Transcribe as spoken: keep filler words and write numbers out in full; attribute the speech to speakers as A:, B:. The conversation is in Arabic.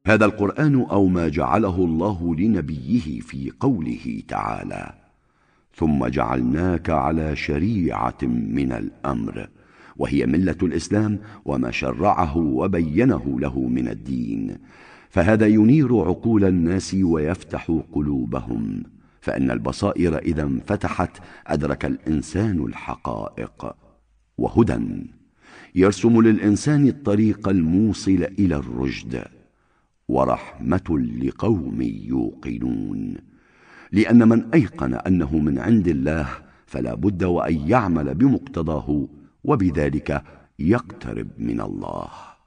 A: هذا القرآن أو ما جعله الله لنبيه في قوله تعالى: ثم جعلناك على شريعة من الأمر، وهي ملة الإسلام وما شرعه وبينه له من الدين. فهذا ينير عقول الناس ويفتح قلوبهم، فإن البصائر إذا انفتحت أدرك الإنسان الحقائق. وهدى يرسم للإنسان الطريق الموصل إلى الرشد، ورحمة لقوم يوقنون، لأن من أيقن أنه من عند الله فلا بد وأن يعمل بمقتضاه، وبذلك يقترب من الله.